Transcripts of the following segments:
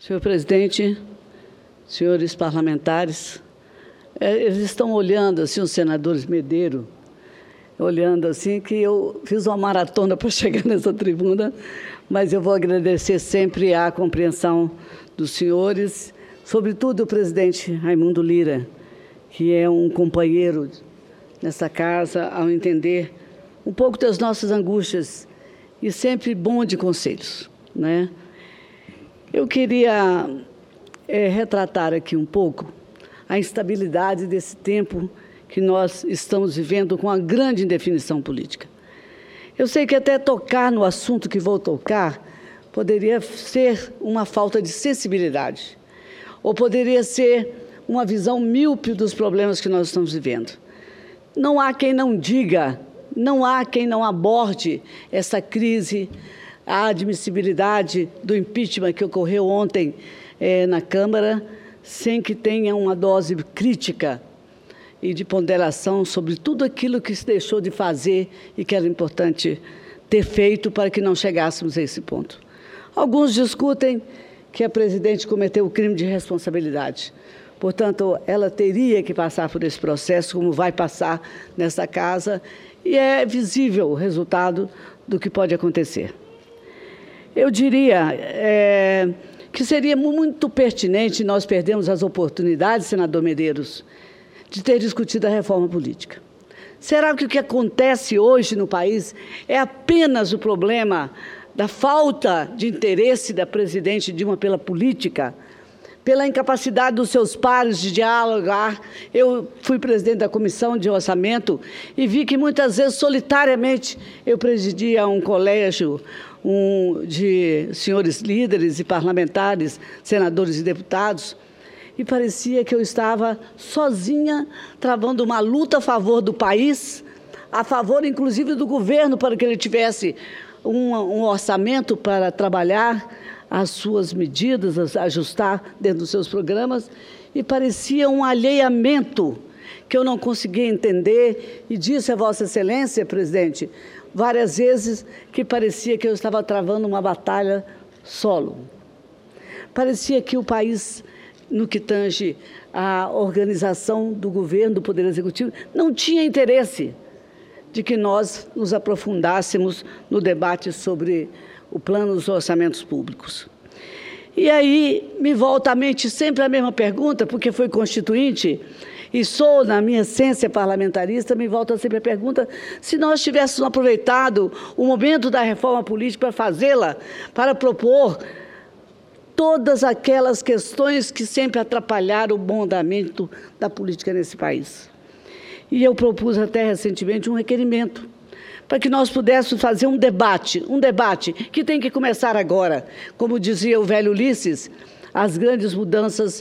Senhor presidente, senhores parlamentares, eles estão olhando assim, os senadores Medeiro, olhando assim, que eu fiz uma maratona para chegar nessa tribuna, mas eu vou agradecer sempre a compreensão dos senhores, sobretudo o presidente Raimundo Lira, que é um companheiro nessa casa, ao entender um pouco das nossas angústias e sempre bom de conselhos, né? Eu queria retratar aqui um pouco a instabilidade desse tempo que nós estamos vivendo com a grande indefinição política. Eu sei que até tocar no assunto que vou tocar poderia ser uma falta de sensibilidade, ou poderia ser uma visão míope dos problemas que nós estamos vivendo. Não há quem não diga, não há quem não aborde essa crise, a admissibilidade do impeachment que ocorreu ontem na Câmara, sem que tenha uma dose crítica e de ponderação sobre tudo aquilo que se deixou de fazer e que era importante ter feito para que não chegássemos a esse ponto. Alguns discutem que a presidente cometeu o crime de responsabilidade. Portanto, ela teria que passar por esse processo, como vai passar nessa casa, e é visível o resultado do que pode acontecer. Eu diria que seria muito pertinente nós perdermos as oportunidades, senador Medeiros, de ter discutido a reforma política. Será que o que acontece hoje no país é apenas o problema da falta de interesse da presidente Dilma pela política, pela incapacidade dos seus pares de dialogar? Eu fui presidente da Comissão de Orçamento e vi que muitas vezes, solitariamente, eu presidia um colégio de senhores líderes e parlamentares, senadores e deputados, e parecia que eu estava sozinha, travando uma luta a favor do país, a favor, inclusive, do governo, para que ele tivesse um orçamento para trabalhar as suas medidas, ajustar dentro dos seus programas, e parecia um alheiamento que eu não conseguia entender, e disse a Vossa Excelência, presidente, várias vezes que parecia que eu estava travando uma batalha solo. Parecia que o país, no que tange a organização do governo, do Poder Executivo, não tinha interesse de que nós nos aprofundássemos no debate sobre o plano dos orçamentos públicos. E aí me volta à mente sempre a mesma pergunta, porque foi constituinte, e sou, na minha essência parlamentarista, me volta sempre a pergunta se nós tivéssemos aproveitado o momento da reforma política para fazê-la, para propor todas aquelas questões que sempre atrapalharam o bom andamento da política nesse país. E eu propus até recentemente um requerimento para que nós pudéssemos fazer um debate que tem que começar agora. Como dizia o velho Ulisses, as grandes mudanças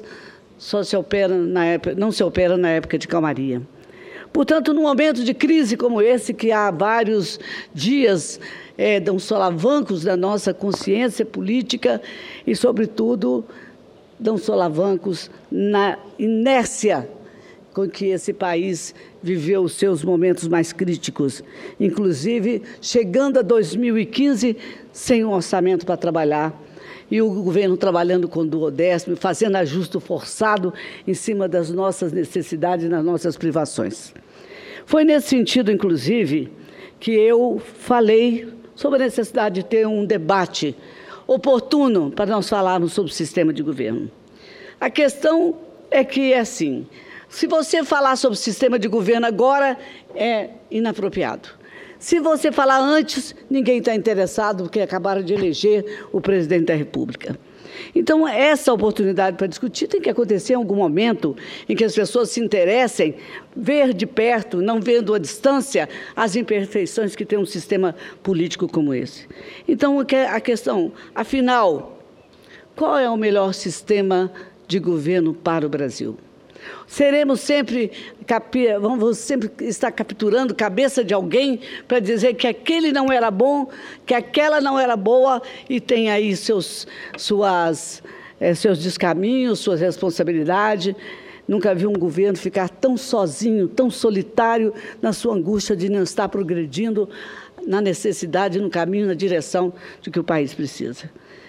não se operam na época de calmaria. Portanto, num momento de crise como esse, que há vários dias dão solavancos da nossa consciência política e, sobretudo, dão solavancos na inércia com que esse país viveu os seus momentos mais críticos, inclusive chegando a 2015 sem um orçamento para trabalhar, e o governo trabalhando com duodécimo, fazendo ajuste forçado em cima das nossas necessidades e das nossas privações. Foi nesse sentido, inclusive, que eu falei sobre a necessidade de ter um debate oportuno para nós falarmos sobre o sistema de governo. A questão é que é assim: se você falar sobre o sistema de governo agora, é inapropriado. Se você falar antes, ninguém está interessado, porque acabaram de eleger o presidente da República. Então, essa oportunidade para discutir tem que acontecer em algum momento em que as pessoas se interessem, ver de perto, não vendo à distância, as imperfeições que tem um sistema político como esse. Então, a questão, afinal, qual é o melhor sistema de governo para o Brasil? Vamos sempre estar capturando cabeça de alguém para dizer que aquele não era bom, que aquela não era boa, e tem aí seus descaminhos, suas responsabilidades. Nunca vi um governo ficar tão sozinho, tão solitário, na sua angústia de não estar progredindo na necessidade, no caminho, na direção de que o país precisa.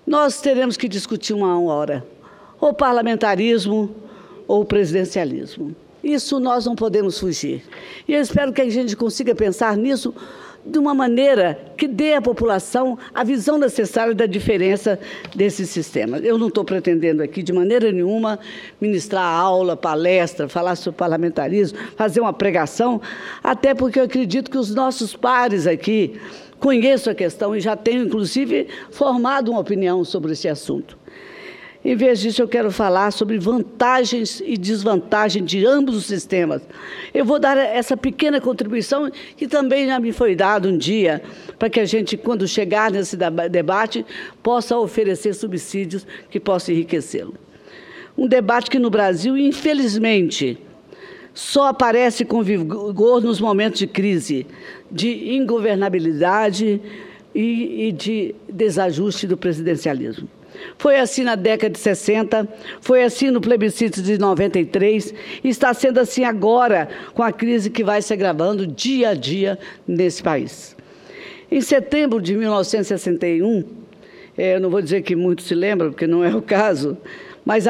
nós teremos que discutir uma hora, ou parlamentarismo ou presidencialismo. Isso nós não podemos fugir. E eu espero que a gente consiga pensar nisso de uma maneira que dê à população a visão necessária da diferença desses sistemas. Eu não estou pretendendo aqui, de maneira nenhuma, ministrar aula, palestra, falar sobre parlamentarismo, fazer uma pregação, até porque eu acredito que os nossos pares aqui conheçam a questão e já tenham, inclusive, formado uma opinião sobre esse assunto. Em vez disso, eu quero falar sobre vantagens e desvantagens de ambos os sistemas. Eu vou dar essa pequena contribuição, que também já me foi dada um dia, para que a gente, quando chegar nesse debate, possa oferecer subsídios que possam enriquecê-lo. Um debate que, no Brasil, infelizmente, só aparece com vigor nos momentos de crise, de ingovernabilidade e de desajuste do presidencialismo. Foi assim na década de 60, foi assim no plebiscito de 93 e está sendo assim agora com a crise que vai se agravando dia a dia nesse país. Em setembro de 1961, eu não vou dizer que muitos se lembram, porque não é o caso, mas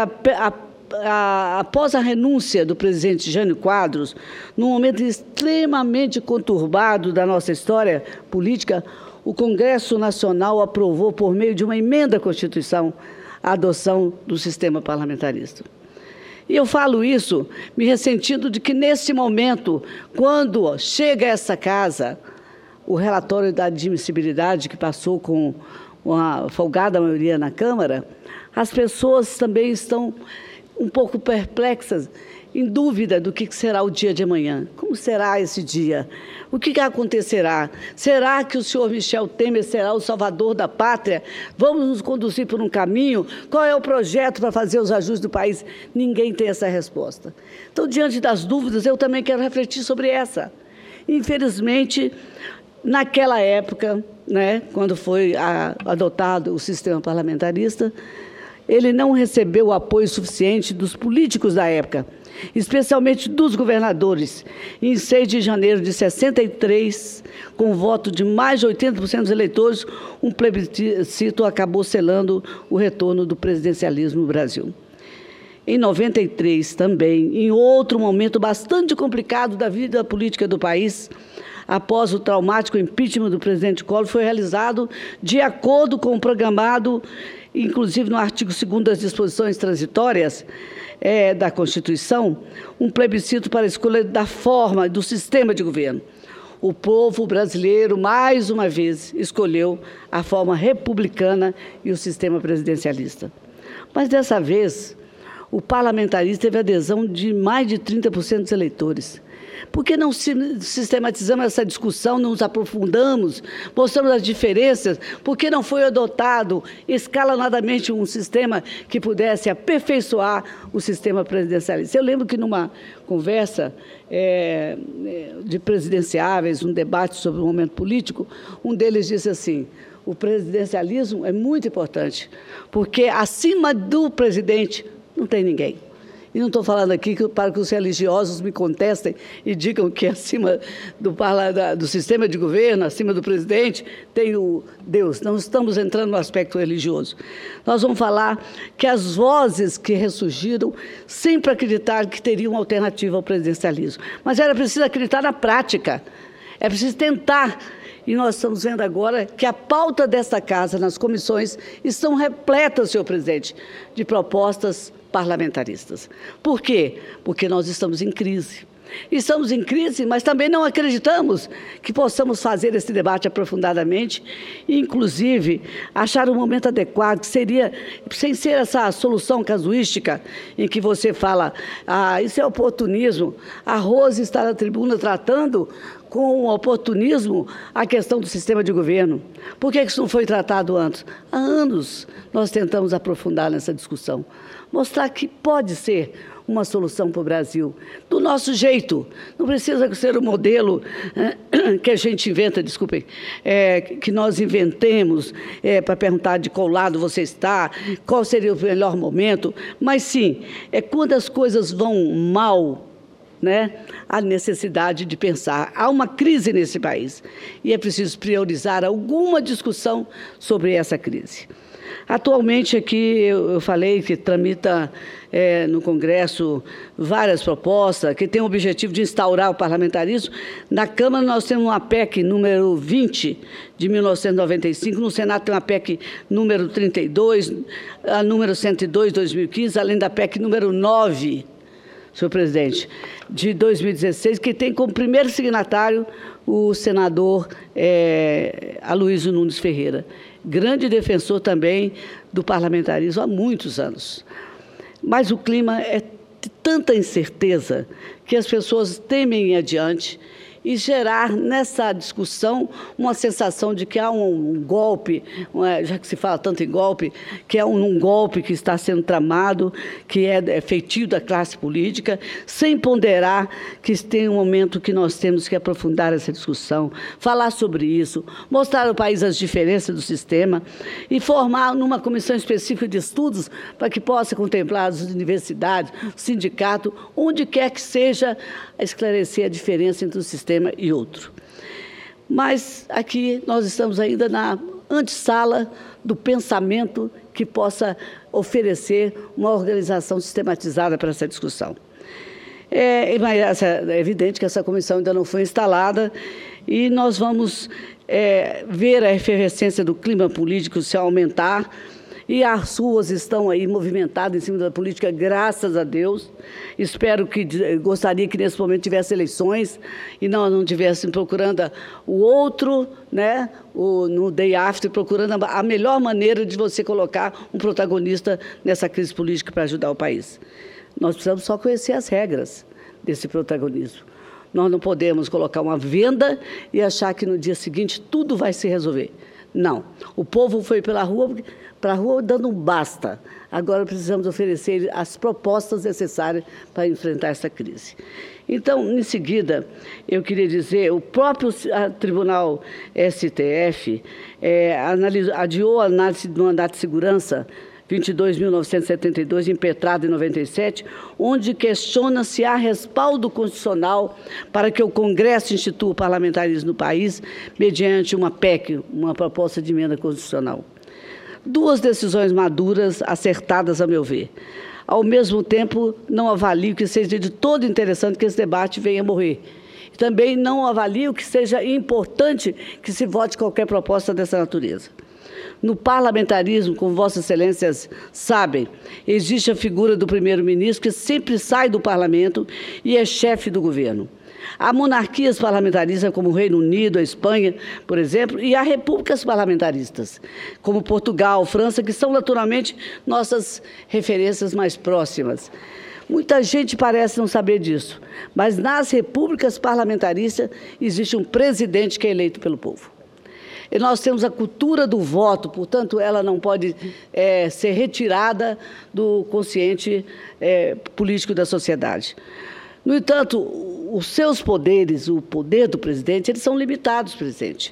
após a renúncia do presidente Jânio Quadros, num momento extremamente conturbado da nossa história política, o Congresso Nacional aprovou, por meio de uma emenda à Constituição, a adoção do sistema parlamentarista. E eu falo isso me ressentindo de que, nesse momento, quando chega a essa casa, o relatório da admissibilidade, que passou com uma folgada maioria na Câmara, as pessoas também estão um pouco perplexas, em dúvida do que será o dia de amanhã. Como será esse dia? O que acontecerá? Será que o senhor Michel Temer será o salvador da pátria? Vamos nos conduzir por um caminho? Qual é o projeto para fazer os ajustes do país? Ninguém tem essa resposta. Então, diante das dúvidas, eu também quero refletir sobre essa. Infelizmente, naquela época, quando foi adotado o sistema parlamentarista, ele não recebeu o apoio suficiente dos políticos da época, especialmente dos governadores. Em 6 de janeiro de 63, com o voto de mais de 80% dos eleitores, um plebiscito acabou selando o retorno do presidencialismo no Brasil. Em 93, também, em outro momento bastante complicado da vida política do país, após o traumático impeachment do presidente Collor, foi realizado, de acordo com o programado, inclusive no artigo 2º das disposições transitórias da Constituição, um plebiscito para a escolha da forma e do sistema de governo. O povo brasileiro, mais uma vez, escolheu a forma republicana e o sistema presidencialista. Mas, dessa vez, o parlamentarismo teve adesão de mais de 30% dos eleitores. Por que não sistematizamos essa discussão, não nos aprofundamos, mostramos as diferenças? Por que não foi adotado escalonadamente um sistema que pudesse aperfeiçoar o sistema presidencialista? Eu lembro que, numa conversa de presidenciáveis, um debate sobre o momento político, um deles disse assim: o presidencialismo é muito importante, porque acima do presidente não tem ninguém. E não estou falando aqui para que os religiosos me contestem e digam que acima do sistema de governo, acima do presidente, tem o Deus. Não estamos entrando no aspecto religioso. Nós vamos falar que as vozes que ressurgiram sempre acreditaram que teriam uma alternativa ao presidencialismo. Mas era preciso acreditar na prática. É preciso tentar. E nós estamos vendo agora que a pauta desta casa, nas comissões, estão repletas, senhor presidente, de propostas parlamentaristas. Por quê? Porque nós estamos em crise. Estamos em crise, mas também não acreditamos que possamos fazer esse debate aprofundadamente e, inclusive, achar o momento adequado, que seria, sem ser essa solução casuística em que você fala, isso é oportunismo. A Rose está na tribuna tratando com oportunismo a questão do sistema de governo. Por que isso não foi tratado antes? Há anos nós tentamos aprofundar nessa discussão, mostrar que pode ser uma solução para o Brasil, do nosso jeito. Não precisa ser o modelo que a gente inventa, desculpem, que nós inventemos para perguntar de qual lado você está, qual seria o melhor momento, mas sim, quando as coisas vão mal, a necessidade de pensar. Há uma crise nesse país e é preciso priorizar alguma discussão sobre essa crise. Atualmente, aqui, eu falei que tramita no Congresso várias propostas que têm o objetivo de instaurar o parlamentarismo. Na Câmara, nós temos uma PEC número 20, de 1995. No Senado, tem uma PEC número 32, a número 102, de 2015, além da PEC número 9, senhor presidente, de 2016, que tem como primeiro signatário o senador Aloysio Nunes Ferreira, grande defensor também do parlamentarismo há muitos anos. Mas o clima é de tanta incerteza que as pessoas temem ir adiante e gerar nessa discussão uma sensação de que há um golpe, já que se fala tanto em golpe, que é um golpe que está sendo tramado, que é feitio da classe política, sem ponderar que tem um momento que nós temos que aprofundar essa discussão, falar sobre isso, mostrar ao país as diferenças do sistema e formar numa comissão específica de estudos para que possa contemplar as universidades, o sindicato, onde quer que seja, esclarecer a diferença entre um sistema e outro. Mas aqui nós estamos ainda na antessala do pensamento que possa oferecer uma organização sistematizada para essa discussão. Mas é evidente que essa comissão ainda não foi instalada e nós vamos ver a efervescência do clima político se aumentar. E as ruas estão aí movimentadas em cima da política, graças a Deus. Gostaria que nesse momento tivesse eleições e não tivessem procurando o outro, né, no day after, procurando a melhor maneira de você colocar um protagonista nessa crise política para ajudar o país. Nós precisamos só conhecer as regras desse protagonismo. Nós não podemos colocar uma venda e achar que no dia seguinte tudo vai se resolver. Não. O povo foi para a rua dando um basta. Agora precisamos oferecer as propostas necessárias para enfrentar essa crise. Então, em seguida, eu queria dizer, o próprio Tribunal STF adiou a análise do mandato de segurança 22.972, impetrado em 97, onde questiona se há respaldo constitucional para que o Congresso institua o parlamentarismo no país mediante uma PEC, uma proposta de emenda constitucional. Duas decisões maduras, acertadas, a meu ver. Ao mesmo tempo, não avalio que seja de todo interessante que esse debate venha a morrer. Também não avalio que seja importante que se vote qualquer proposta dessa natureza. No parlamentarismo, como Vossas Excelências sabem, existe a figura do primeiro-ministro que sempre sai do parlamento e é chefe do governo. Há monarquias parlamentaristas, como o Reino Unido, a Espanha, por exemplo, e há repúblicas parlamentaristas, como Portugal, França, que são naturalmente nossas referências mais próximas. Muita gente parece não saber disso, mas nas repúblicas parlamentaristas existe um presidente que é eleito pelo povo. E nós temos a cultura do voto, portanto, ela não pode ser retirada do consciente político da sociedade. No entanto, os seus poderes, o poder do presidente, eles são limitados, presidente.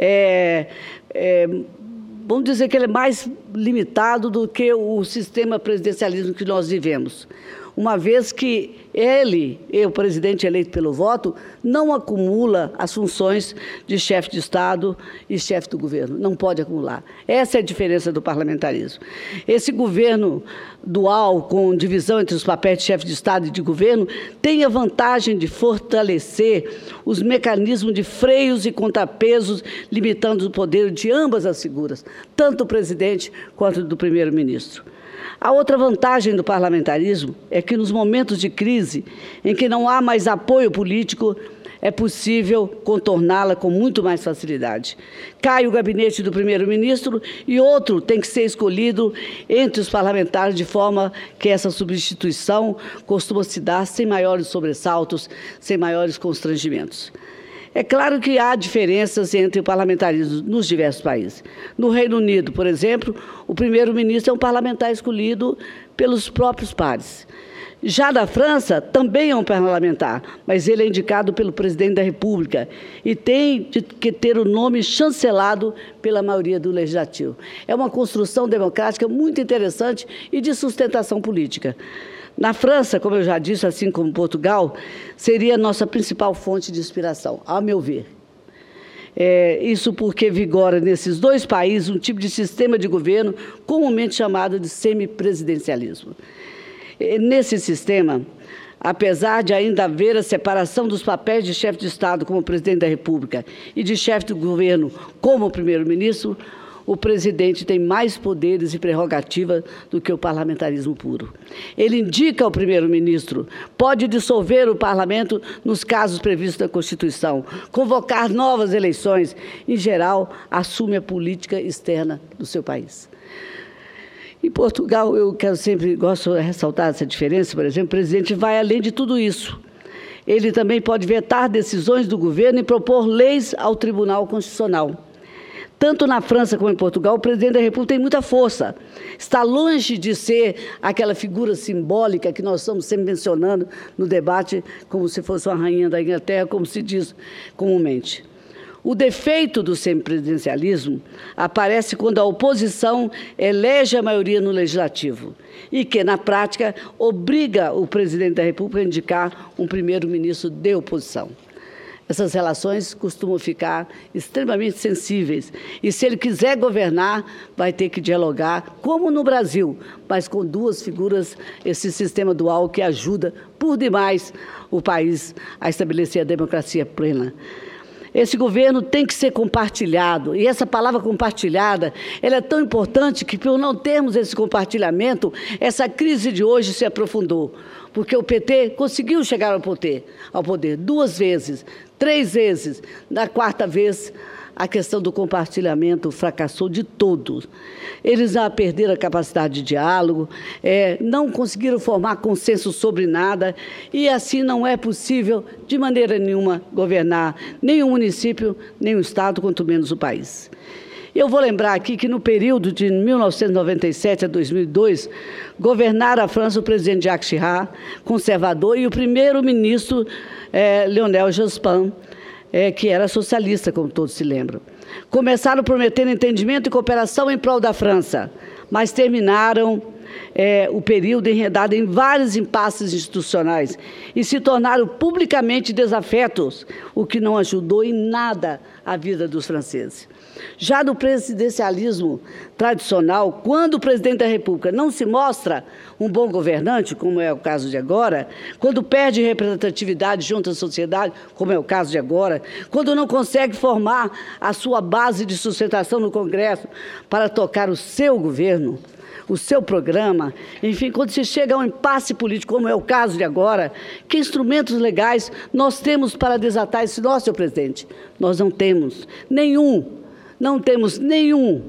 Vamos dizer que ele é mais limitado do que o sistema presidencialismo que nós vivemos, uma vez que o presidente eleito pelo voto, não acumula as funções de chefe de Estado e chefe do governo. Não pode acumular. Essa é a diferença do parlamentarismo. Esse governo dual, com divisão entre os papéis de chefe de Estado e de governo, tem a vantagem de fortalecer os mecanismos de freios e contrapesos, limitando o poder de ambas as figuras, tanto do presidente quanto do primeiro-ministro. A outra vantagem do parlamentarismo é que, nos momentos de crise, em que não há mais apoio político, é possível contorná-la com muito mais facilidade. Cai o gabinete do primeiro-ministro e outro tem que ser escolhido entre os parlamentares, de forma que essa substituição costuma se dar sem maiores sobressaltos, sem maiores constrangimentos. É claro que há diferenças entre o parlamentarismo nos diversos países. No Reino Unido, por exemplo, o primeiro-ministro é um parlamentar escolhido pelos próprios pares. Já na França, também é um parlamentar, mas ele é indicado pelo presidente da República e tem que ter o nome chancelado pela maioria do Legislativo. É uma construção democrática muito interessante e de sustentação política. Na França, como eu já disse, assim como Portugal, seria a nossa principal fonte de inspiração, a meu ver. Isso porque vigora nesses dois países um tipo de sistema de governo comumente chamado de semipresidencialismo. Nesse sistema, apesar de ainda haver a separação dos papéis de chefe de Estado como presidente da República e de chefe do governo como primeiro-ministro, o presidente tem mais poderes e prerrogativas do que o parlamentarismo puro. Ele indica ao primeiro-ministro, pode dissolver o parlamento nos casos previstos na Constituição, convocar novas eleições, em geral, assume a política externa do seu país. Em Portugal, gosto de ressaltar essa diferença, por exemplo, o presidente vai além de tudo isso. Ele também pode vetar decisões do governo e propor leis ao Tribunal Constitucional. Tanto na França como em Portugal, o presidente da República tem muita força. Está longe de ser aquela figura simbólica que nós estamos sempre mencionando no debate, como se fosse uma rainha da Inglaterra, como se diz comumente. O defeito do semipresidencialismo aparece quando a oposição elege a maioria no legislativo e que, na prática, obriga o presidente da República a indicar um primeiro-ministro de oposição. Essas relações costumam ficar extremamente sensíveis. E, se ele quiser governar, vai ter que dialogar, como no Brasil, mas com duas figuras, esse sistema dual que ajuda, por demais, o país a estabelecer a democracia plena. Esse governo tem que ser compartilhado, e essa palavra compartilhada, ela é tão importante que, por não termos esse compartilhamento, essa crise de hoje se aprofundou, porque o PT conseguiu chegar ao poder 2 vezes, 3 vezes, na 4ª vez, a questão do compartilhamento fracassou de todos. Eles já perderam a capacidade de diálogo, não conseguiram formar consenso sobre nada, e assim não é possível, de maneira nenhuma, governar nem o município, nem o Estado, quanto menos o país. Eu vou lembrar aqui que, no período de 1997 a 2002, governaram a França o presidente Jacques Chirac, conservador, e o primeiro-ministro Lionel Jospin, que era socialista, como todos se lembram. Começaram prometendo entendimento e cooperação em prol da França, mas terminaram o período enredado em vários impasses institucionais e se tornaram publicamente desafetos, o que não ajudou em nada a vida dos franceses. Já no presidencialismo tradicional, quando o presidente da República não se mostra um bom governante, como é o caso de agora, quando perde representatividade junto à sociedade, como é o caso de agora, quando não consegue formar a sua base de sustentação no Congresso para tocar o seu governo, o seu programa, enfim, quando se chega a um impasse político, como é o caso de agora, que instrumentos legais nós temos para desatar esse nó, senhor presidente? Nós não temos nenhum. Não temos nenhum.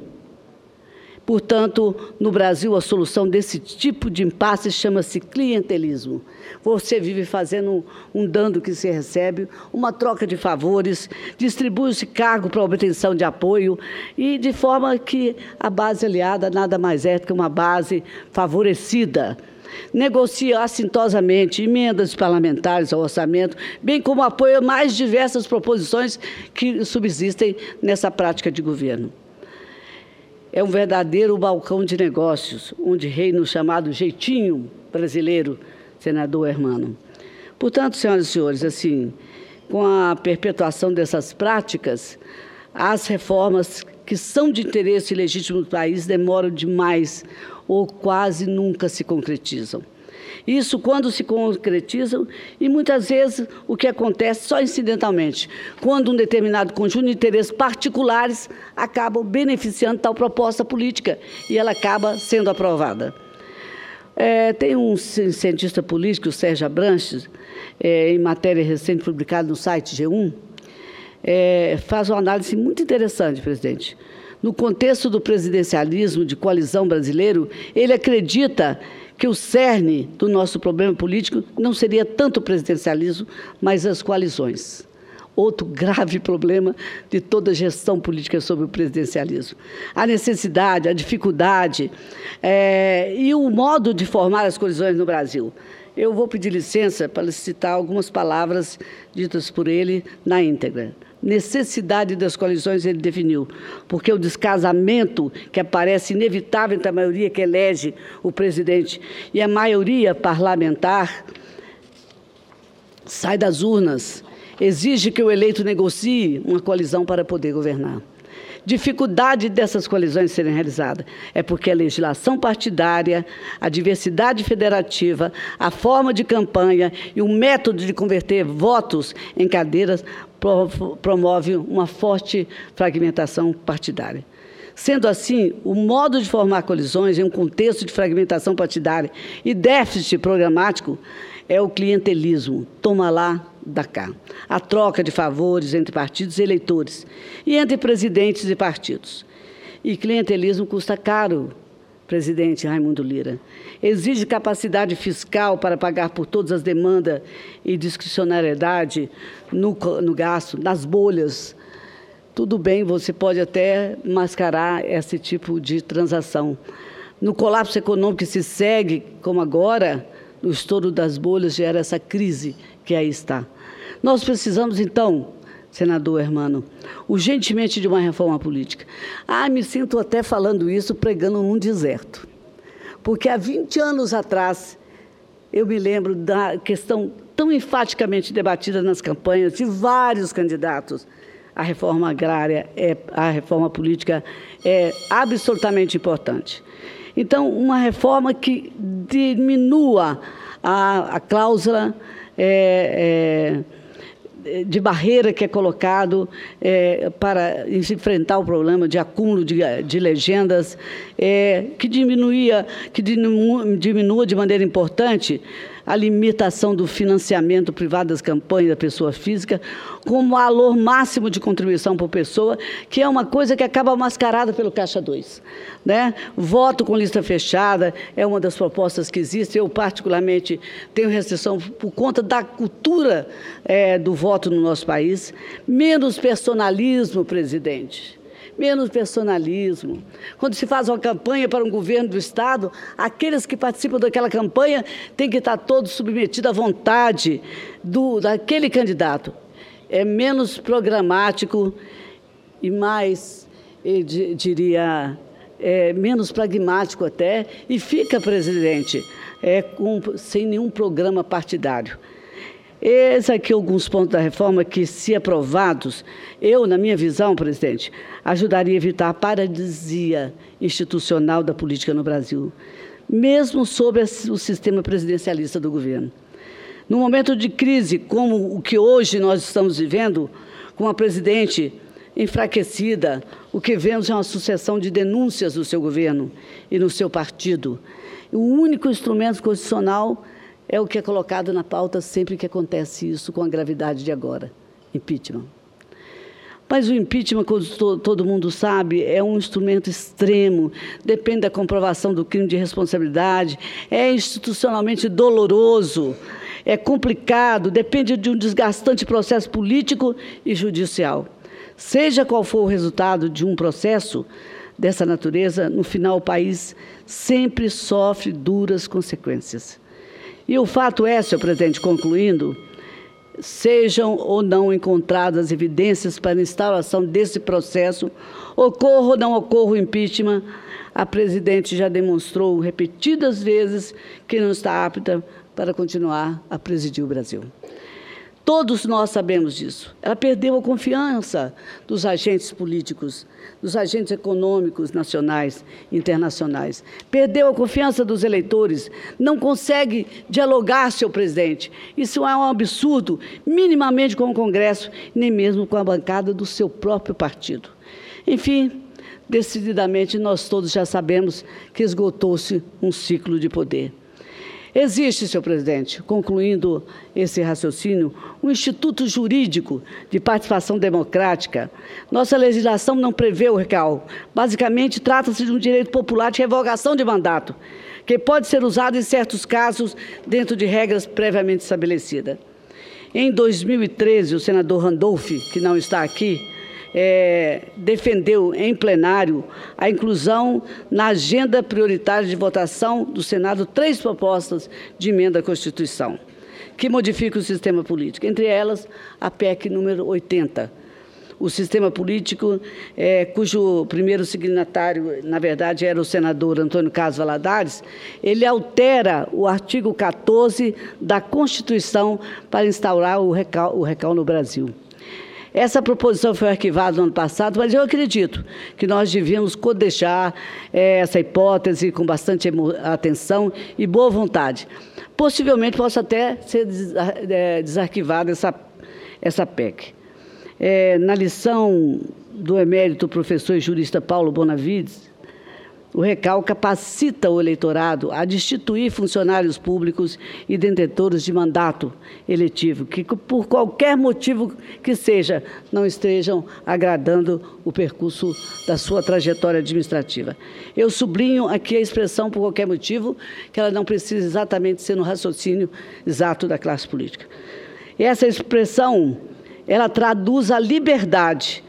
Portanto, no Brasil, a solução desse tipo de impasse chama-se clientelismo. Você vive fazendo um dando que se recebe, uma troca de favores, distribui-se cargo para obtenção de apoio, e de forma que a base aliada nada mais é que uma base favorecida. Negocia assintosamente emendas parlamentares ao orçamento, bem como apoia mais diversas proposições que subsistem nessa prática de governo. É um verdadeiro balcão de negócios, onde reina o chamado jeitinho brasileiro, senador Hermano. Portanto, senhoras e senhores, assim, com a perpetuação dessas práticas, as reformas que são de interesse legítimo do país demoram demais ou quase nunca se concretizam. Isso quando se concretizam, e muitas vezes o que acontece só incidentalmente, quando um determinado conjunto de interesses particulares acabam beneficiando tal proposta política e ela acaba sendo aprovada. Tem um cientista político, o Sérgio Abranches, em matéria recente publicada no site G1, faz uma análise muito interessante, presidente. No contexto do presidencialismo de coalizão brasileiro, ele acredita que o cerne do nosso problema político não seria tanto o presidencialismo, mas as coalizões. Outro grave problema de toda a gestão política sobre o presidencialismo. A necessidade, a dificuldade e o modo de formar as coalizões no Brasil. Eu vou pedir licença para citar algumas palavras ditas por ele na íntegra. Necessidade das coalizões ele definiu, porque o descasamento que aparece inevitável entre a maioria que elege o presidente e a maioria parlamentar sai das urnas exige que o eleito negocie uma coalizão para poder governar. Dificuldade dessas coalizões serem realizadas é porque a legislação partidária, a diversidade federativa, a forma de campanha e o método de converter votos em cadeiras promove uma forte fragmentação partidária. Sendo assim, o modo de formar coalizões em um contexto de fragmentação partidária e déficit programático é o clientelismo, toma lá, dá cá. A troca de favores entre partidos e eleitores e entre presidentes e partidos. E clientelismo custa caro, presidente Raimundo Lira. Exige capacidade fiscal para pagar por todas as demandas e discricionariedade no gasto, nas bolhas. Tudo bem, você pode até mascarar esse tipo de transação. No colapso econômico que se segue, como agora, o estouro das bolhas gera essa crise que aí está. Nós precisamos, então, senador Hermano, urgentemente de uma reforma política. Me sinto até falando isso, pregando num deserto. Porque há 20 anos atrás, eu me lembro da questão tão enfaticamente debatida nas campanhas de vários candidatos. A reforma agrária, a reforma política é absolutamente importante. Então, uma reforma que diminua a cláusula de barreira que é colocado para enfrentar o problema de acúmulo de legendas, que diminua de maneira importante a limitação do financiamento privado das campanhas da pessoa física, com valor máximo de contribuição por pessoa, que é uma coisa que acaba mascarada pelo Caixa 2. Né? Voto com lista fechada é uma das propostas que existe. Eu, particularmente, tenho restrição por conta da cultura do voto no nosso país. Menos personalismo, presidente. Menos personalismo. Quando se faz uma campanha para um governo do Estado, aqueles que participam daquela campanha têm que estar todos submetidos à vontade daquele candidato. É menos programático e mais, eu diria, menos pragmático até, e fica, presidente, sem nenhum programa partidário. Esses aqui alguns pontos da reforma que, se aprovados, eu, na minha visão, presidente, ajudaria a evitar a paralisia institucional da política no Brasil, mesmo sob o sistema presidencialista do governo. Num momento de crise como o que hoje nós estamos vivendo, com a presidente enfraquecida, o que vemos é uma sucessão de denúncias do seu governo e no seu partido. O único instrumento constitucional é o que é colocado na pauta sempre que acontece isso, com a gravidade de agora, impeachment. Mas o impeachment, como todo mundo sabe, é um instrumento extremo, depende da comprovação do crime de responsabilidade, é institucionalmente doloroso, é complicado, depende de um desgastante processo político e judicial. Seja qual for o resultado de um processo dessa natureza, no final o país sempre sofre duras consequências. E o fato é, senhor presidente, concluindo, sejam ou não encontradas evidências para a instauração desse processo, ocorra ou não ocorra o impeachment, a presidente já demonstrou repetidas vezes que não está apta para continuar a presidir o Brasil. Todos nós sabemos disso. Ela perdeu a confiança dos agentes políticos, dos agentes econômicos nacionais e internacionais. Perdeu a confiança dos eleitores. Não consegue dialogar, senhor presidente. Isso é um absurdo, minimamente com o Congresso, nem mesmo com a bancada do seu próprio partido. Enfim, decididamente, nós todos já sabemos que esgotou-se um ciclo de poder. Existe, senhor presidente, concluindo esse raciocínio, um instituto jurídico de participação democrática. Nossa legislação não prevê o recal. Basicamente, trata-se de um direito popular de revogação de mandato, que pode ser usado em certos casos dentro de regras previamente estabelecidas. Em 2013, o senador Randolph, que não está aqui, defendeu em plenário a inclusão na agenda prioritária de votação do Senado 3 propostas de emenda à Constituição, que modificam o sistema político, entre elas a PEC número 80. o sistema político, cujo primeiro signatário, na verdade, era o senador Antônio Carlos Valadares, ele altera o artigo 14 da Constituição para instaurar o RECAL no Brasil. Essa proposição foi arquivada no ano passado, mas eu acredito que nós devíamos cotejar essa hipótese com bastante atenção e boa vontade. Possivelmente possa até ser desarquivada essa PEC. Na lição do emérito professor e jurista Paulo Bonavides, o RECAL capacita o eleitorado a destituir funcionários públicos e detentores de mandato eletivo, que, por qualquer motivo que seja, não estejam agradando o percurso da sua trajetória administrativa. Eu sublinho aqui a expressão por qualquer motivo, que ela não precisa exatamente ser no raciocínio exato da classe política. E essa expressão, ela traduz a liberdade,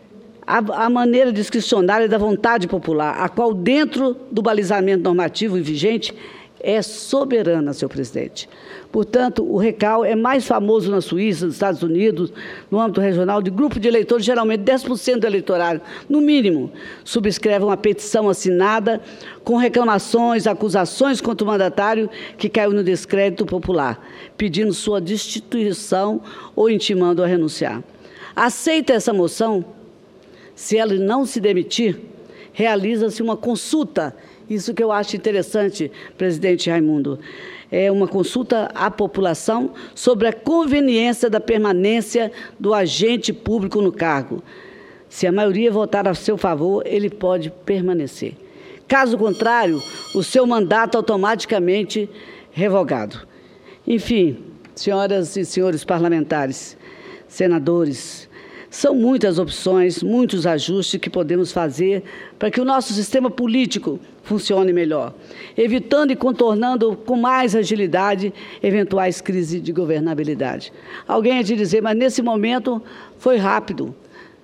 a maneira discricionária da vontade popular, a qual, dentro do balizamento normativo e vigente, é soberana, senhor presidente. Portanto, o RECAL é mais famoso na Suíça, nos Estados Unidos, no âmbito regional, de grupo de eleitores, geralmente 10% do eleitorado, no mínimo, subscreve uma petição assinada com reclamações, acusações contra o mandatário que caiu no descrédito popular, pedindo sua destituição ou intimando a renunciar. Aceita essa moção? Se ela não se demitir, realiza-se uma consulta. Isso que eu acho interessante, presidente Raimundo. É uma consulta à população sobre a conveniência da permanência do agente público no cargo. Se a maioria votar a seu favor, ele pode permanecer. Caso contrário, o seu mandato automaticamente revogado. Enfim, senhoras e senhores parlamentares, senadores, são muitas opções, muitos ajustes que podemos fazer para que o nosso sistema político funcione melhor, evitando e contornando com mais agilidade eventuais crises de governabilidade. Alguém há de dizer, mas nesse momento foi rápido.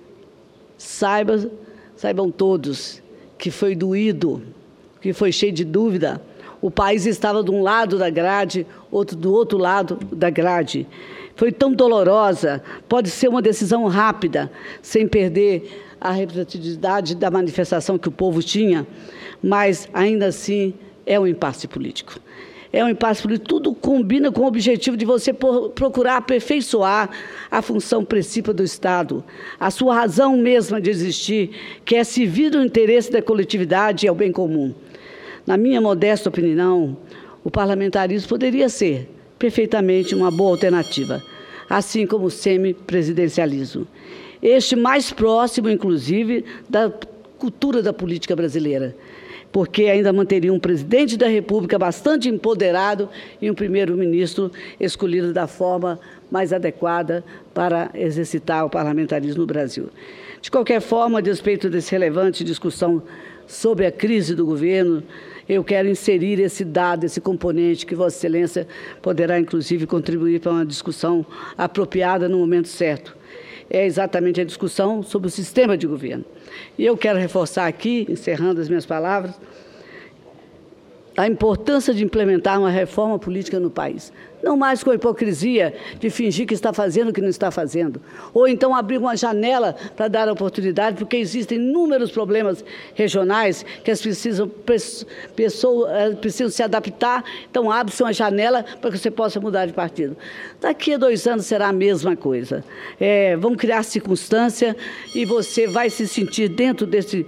Saibam todos que foi doído, que foi cheio de dúvida. O país estava de um lado da grade, outro do outro lado da grade. Foi tão dolorosa, pode ser uma decisão rápida, sem perder a representatividade da manifestação que o povo tinha, mas, ainda assim, é um impasse político. É um impasse político, tudo combina com o objetivo de você procurar aperfeiçoar a função principal do Estado, a sua razão mesma de existir, que é servir o interesse da coletividade e ao bem comum. Na minha modesta opinião, o parlamentarismo poderia ser perfeitamente uma boa alternativa, assim como o semipresidencialismo. Este mais próximo, inclusive, da cultura da política brasileira, porque ainda manteria um presidente da República bastante empoderado e um primeiro-ministro escolhido da forma mais adequada para exercitar o parlamentarismo no Brasil. De qualquer forma, a despeito dessa relevante discussão sobre a crise do governo, eu quero inserir esse dado, esse componente, que Vossa Excelência poderá, inclusive, contribuir para uma discussão apropriada no momento certo. É exatamente a discussão sobre o sistema de governo. E eu quero reforçar aqui, encerrando as minhas palavras, a importância de implementar uma reforma política no país. Não mais com a hipocrisia de fingir que está fazendo o que não está fazendo. Ou então abrir uma janela para dar oportunidade, porque existem inúmeros problemas regionais que as pessoas precisam se adaptar. Então, abre-se uma janela para que você possa mudar de partido. Daqui a 2 anos será a mesma coisa. Vão criar circunstância e você vai se sentir dentro desse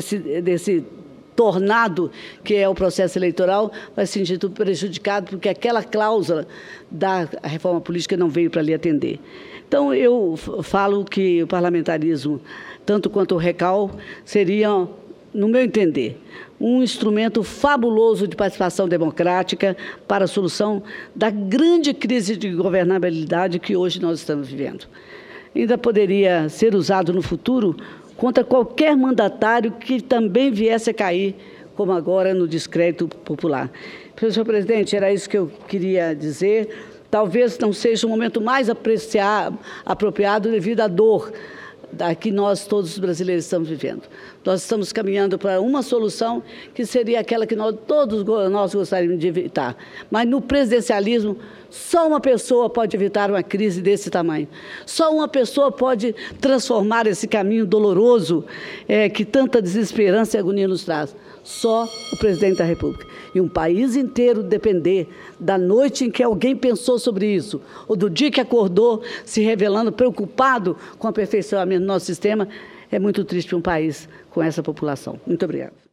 tornado, que é o processo eleitoral, vai se sentir prejudicado, porque aquela cláusula da reforma política não veio para lhe atender. Então, eu falo que o parlamentarismo, tanto quanto o RECAL, seria, no meu entender, um instrumento fabuloso de participação democrática para a solução da grande crise de governabilidade que hoje nós estamos vivendo. Ainda poderia ser usado no futuro contra qualquer mandatário que também viesse a cair, como agora no descrédito popular. Senhor presidente, era isso que eu queria dizer. Talvez não seja o momento mais apropriado devido à dor da que nós, todos os brasileiros, estamos vivendo. Nós estamos caminhando para uma solução que seria aquela que todos nós gostaríamos de evitar. Mas no presidencialismo, só uma pessoa pode evitar uma crise desse tamanho. Só uma pessoa pode transformar esse caminho doloroso que tanta desesperança e agonia nos traz. Só o presidente da República. E um país inteiro depender da noite em que alguém pensou sobre isso, ou do dia que acordou se revelando preocupado com o aperfeiçoamento do nosso sistema, é muito triste para um país com essa população. Muito obrigada.